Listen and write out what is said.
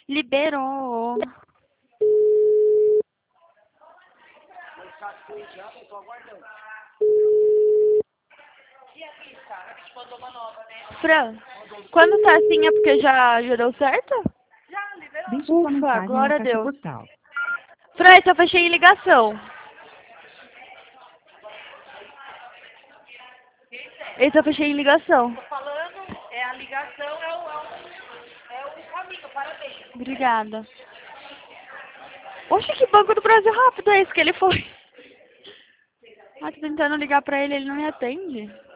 Liberou. Fran, quando tá assim é porque já deu certo? Deixe sua Ufa, mensagem glória na a caixa Deus. postal. Fran, eu só fechei em ligação. Eu só fechei em ligação. Tô falando, a ligação é o caminho, parabéns. Obrigada. Oxe, que Banco do Brasil rápido é esse que ele foi? Ah, tô tentando ligar pra ele, ele não me atende.